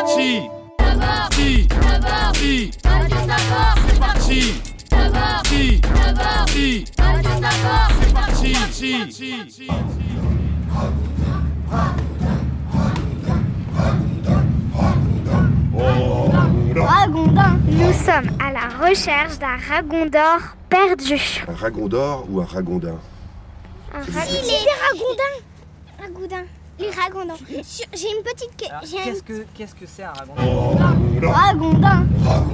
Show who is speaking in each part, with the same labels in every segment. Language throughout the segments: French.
Speaker 1: parti. Si, si, c'est parti. Si, si, c'est parti. Si.
Speaker 2: Ragondin. Nous sommes à la recherche d'un ragondor perdu.
Speaker 3: Un ragondor ou un ragondin?
Speaker 2: Si, les ragondins. Les ragondins. J'ai une petite question.
Speaker 4: Qu'est-ce que c'est un ragondin?
Speaker 2: Ragondin.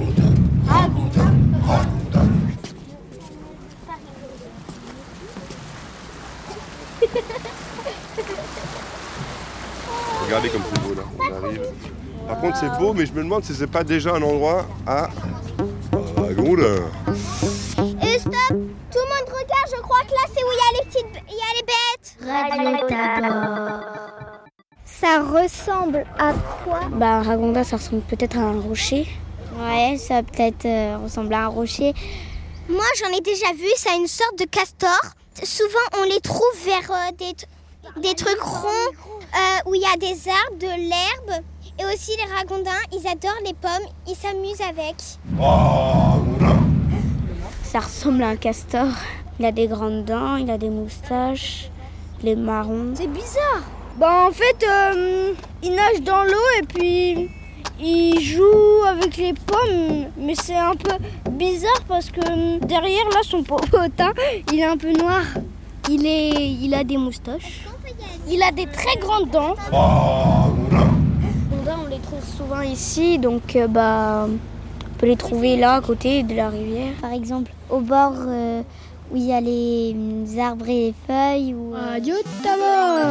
Speaker 3: Regardez comme c'est beau là, on arrive. Par contre c'est beau, mais je me demande si c'est pas déjà un endroit à ragondin.
Speaker 2: Stop! Tout le monde regarde, je crois que là c'est où il y a les bêtes. Radio Tabor. Ça ressemble à quoi?
Speaker 5: Un ragondin, ça ressemble peut-être à un rocher.
Speaker 2: Ouais, ça peut-être ressemble à un rocher. Moi j'en ai déjà vu, ça a une sorte de castor. Souvent on les trouve vers des trucs ronds où il y a des arbres, de l'herbe. Et aussi les ragondins, ils adorent les pommes, ils s'amusent avec.
Speaker 5: Ça ressemble à un castor. Il a des grandes dents, il a des moustaches, il est marron.
Speaker 2: C'est bizarre.
Speaker 5: En fait, il nage dans l'eau et puis il joue avec les pommes. Mais c'est un peu bizarre parce que derrière, là, son popotin, il est un peu noir. Il a des moustaches. Il a des très grandes dents. On les trouve souvent ici, donc on peut les trouver là, à côté de la rivière.
Speaker 2: Par exemple, au bord où il y a les arbres et les feuilles.
Speaker 5: Radio Tabor.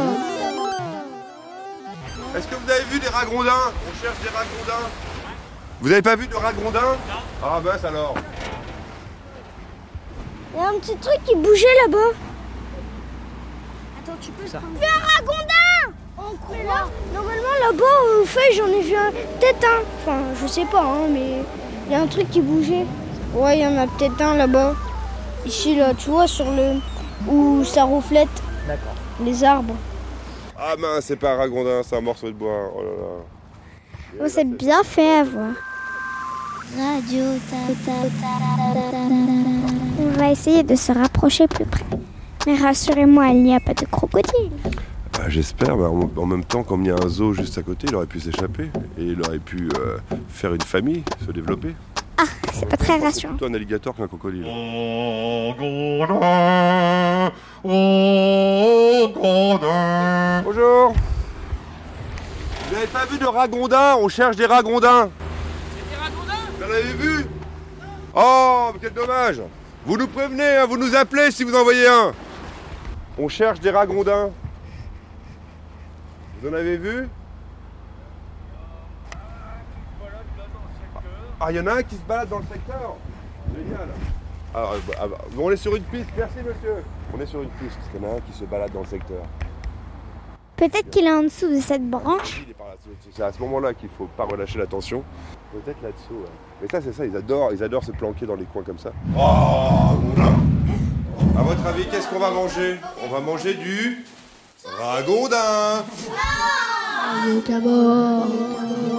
Speaker 3: Est-ce que vous avez vu des ragondins? On cherche des ragondins. Vous avez pas vu de ragondins? Non. Ah mince alors.
Speaker 2: Il y a un petit truc qui bougeait là-bas.
Speaker 5: Attends, tu peux
Speaker 4: ça.
Speaker 2: Vu un ragondin! Là, normalement là-bas aux feuilles j'en ai vu peut-être un.
Speaker 5: Enfin, je sais pas, mais il y a un truc qui bougeait. Ouais, il y en a peut-être un là-bas. Ici, là, tu vois, sur le... où ça reflète.
Speaker 4: D'accord.
Speaker 5: Les arbres.
Speaker 3: Ah mince, c'est pas un ragondin, c'est un morceau de bois. Oh là là.
Speaker 2: Oh, c'est bien fait à voir. Radio On va essayer de se rapprocher plus près. Mais rassurez-moi, il n'y a pas de crocodile.
Speaker 3: J'espère, en même temps, comme il y a un zoo juste à côté, il aurait pu s'échapper. Et il aurait pu faire une famille, se développer.
Speaker 2: Ah, c'est pas très rassurant.
Speaker 3: Plutôt un alligator qu'un crocodile. Bonjour. Vous n'avez pas vu de ragondins? On cherche des ragondins.
Speaker 1: C'est des ragondins?
Speaker 3: Vous en avez vu? Oh, quel dommage. Vous nous prévenez, hein, vous nous appelez si vous en voyez un. On cherche des ragondins. Vous en avez vu? Ah, il y en a un qui se balade dans le secteur. Génial. Alors, on est sur une piste, merci monsieur. On est sur une piste, il y en a un qui se balade dans le secteur.
Speaker 2: Peut-être qu'il est en dessous de cette branche.
Speaker 3: Il est par là. C'est à ce moment-là qu'il ne faut pas relâcher l'attention. Peut-être là-dessous. Ouais. Mais ça, c'est ça, ils adorent se planquer dans les coins comme ça. À votre avis, qu'est-ce qu'on va manger? On va manger du ragondin.
Speaker 5: Radio Tabor.